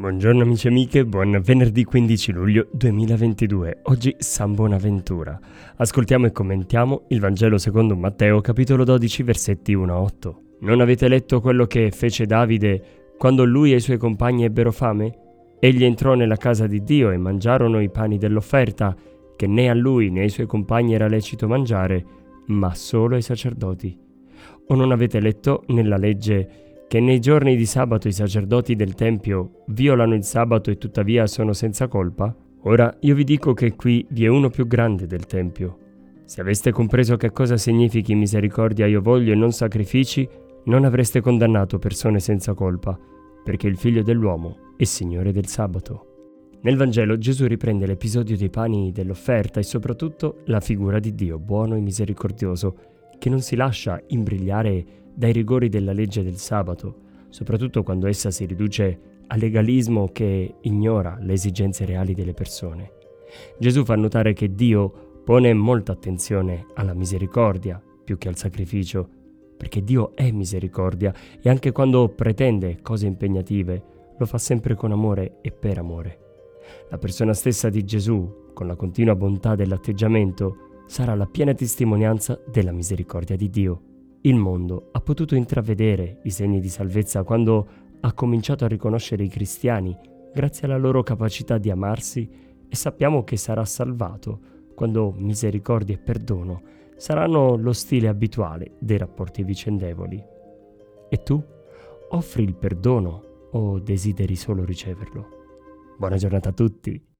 Buongiorno amici e amiche, buon venerdì 15 luglio 2022. Oggi San Bonaventura. Ascoltiamo e commentiamo il Vangelo secondo Matteo, capitolo 12, versetti 1 a 8. Non avete letto quello che fece Davide quando lui e i suoi compagni ebbero fame? Egli entrò nella casa di Dio e mangiarono i pani dell'offerta, che né a lui né ai suoi compagni era lecito mangiare, ma solo ai sacerdoti. O non avete letto nella legge che nei giorni di sabato i sacerdoti del Tempio violano il sabato e tuttavia sono senza colpa? Ora io vi dico che qui vi è uno più grande del Tempio. Se aveste compreso che cosa significhi misericordia io voglio e non sacrifici, non avreste condannato persone senza colpa, perché il Figlio dell'uomo è Signore del sabato. Nel Vangelo Gesù riprende l'episodio dei pani dell'offerta e soprattutto la figura di Dio buono e misericordioso, che non si lascia imbrigliare dai rigori della legge del sabato, soprattutto quando essa si riduce al legalismo che ignora le esigenze reali delle persone. Gesù fa notare che Dio pone molta attenzione alla misericordia più che al sacrificio, perché Dio è misericordia e anche quando pretende cose impegnative lo fa sempre con amore e per amore. La persona stessa di Gesù, con la continua bontà dell'atteggiamento, sarà la piena testimonianza della misericordia di Dio. Il mondo ha potuto intravedere i segni di salvezza quando ha cominciato a riconoscere i cristiani grazie alla loro capacità di amarsi e sappiamo che sarà salvato quando misericordia e perdono saranno lo stile abituale dei rapporti vicendevoli. E tu? Offri il perdono o desideri solo riceverlo? Buona giornata a tutti!